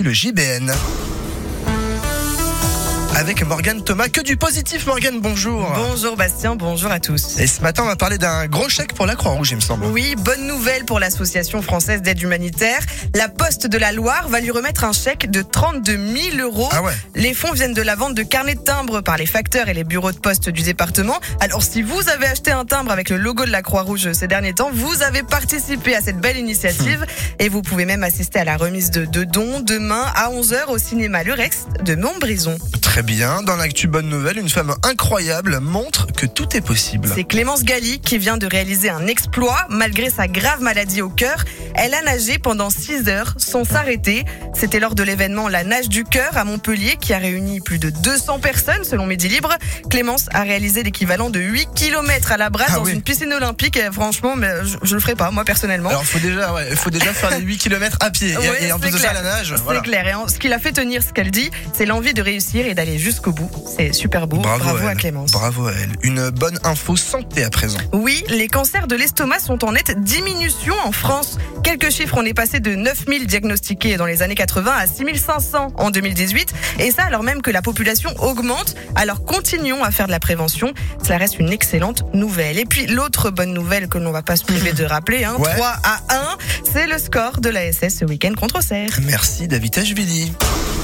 voici le JBN. Avec Morgane Thomas, que du positif. Morgane, bonjour. Bonjour Bastien, bonjour à tous. Et ce matin, on va parler d'un gros chèque pour la Croix-Rouge, il me semble. Oui, bonne nouvelle pour l'Association française d'aide humanitaire. La Poste de la Loire va lui remettre un chèque de 32 000 euros. Ah ouais. Les fonds viennent de la vente de carnets de timbres par les facteurs et les bureaux de poste du département. Alors si vous avez acheté un timbre avec le logo de la Croix-Rouge ces derniers temps, vous avez participé à cette belle initiative. Et vous pouvez même assister à la remise de dons demain à 11h au cinéma Le Rex de Montbrison. Très bien. Dans l'actu, bonne nouvelle, une femme incroyable montre que tout est possible. C'est Clémence Galli qui vient de réaliser un exploit. Malgré sa grave maladie au cœur, elle a nagé pendant 6 heures sans s'arrêter. C'était lors de l'événement La Nage du Cœur à Montpellier qui a réuni plus de 200 personnes selon Midi Libre. Clémence a réalisé l'équivalent de 8 km à la brasse dans une piscine olympique. Et franchement, mais je le ferai pas, moi personnellement. Alors, faut déjà faire les 8 km à pied. Et en plus de ça, la nage. C'est clair. Et ce qui l'a fait tenir ce qu'elle dit, c'est l'envie de réussir et d'aller jusqu'au bout. C'est super beau. Bravo à Clémence. Bravo à elle. Une bonne info santé à présent. Oui, les cancers de l'estomac sont en nette diminution en France. Quelques chiffres, on est passé de 9000 diagnostiqués dans les années 80 à 6500 en 2018. Et ça alors même que la population augmente. Alors continuons à faire de la prévention. Cela reste une excellente nouvelle. Et puis l'autre bonne nouvelle que l'on va pas se priver de rappeler, 3-1, c'est le score de l'ASS ce week-end contre Auxerre. Merci David Hachvili.